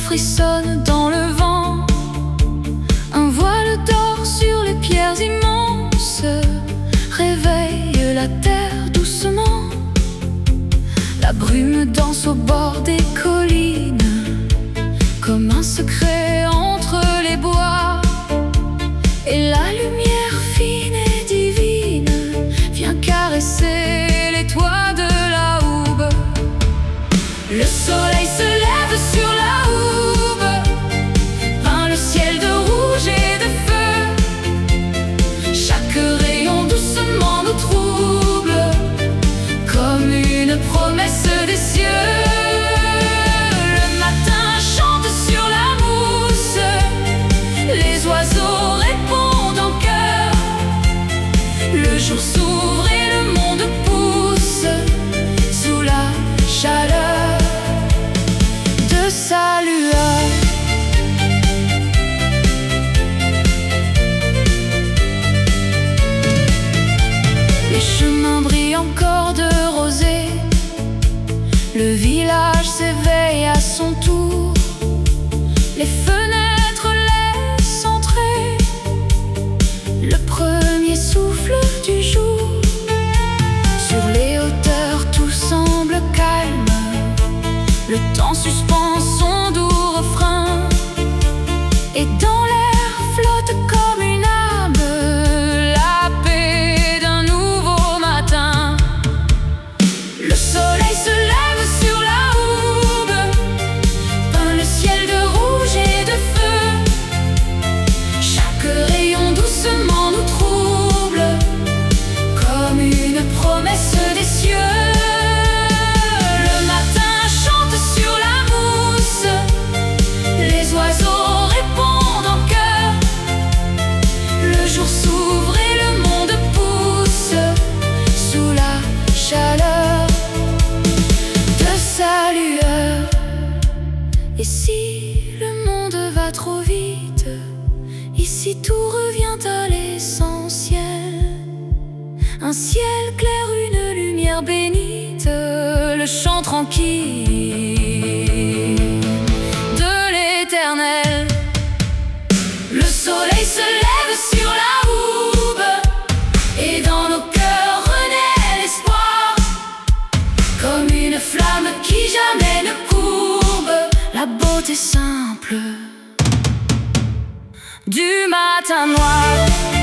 frissonne dans le vent. Un voile d'or sur les pierres immenses réveille la terre doucement. La brume danse au bord des collines comme un secret entre les bois. Et la lumière fine et divine vient caresser les toits de la hoube. Le soleil se lève sur la hoube, peint le ciel de rouge et de feu. Chaque rayon doucement nous trouble, comme une promesse des cieux. Le matin chante sur la mousse, les oiseaux répondent en chœur. Le jour s'ouvre et le monde pousse sous la chaleur de sa lueur. Les chemins brillent encore de rosée, le village s'éveille à son tour. Les fenêtres laissent entrer le premier souffle du jour. Sur les hauteurs tout semble calme, le temps suspend son doux refrain. Et dans l'air flotte comme une âme la paix d'un nouveau matin. Le soleil se lève sur la hoube, peint le ciel de rouge et de feu. Chaque rayon doucement nous trouble, comme une promesse des cieux. Le matin chante sur la mousse, les oiseaux répondent en chœur. Le jour s'ouvre et le monde pousse sous la chaleur de sa lueur. Et si le monde va trop vite, ici tout revient à l'essentiel. Un ciel clair, une lumière bénite, le chant tranquille de l'éternel. Le soleil se lève sur la hoube, et dans nos cœurs renaît l'espoir, comme une flamme qui jamais ne courbe. La beauté simple du matin noir.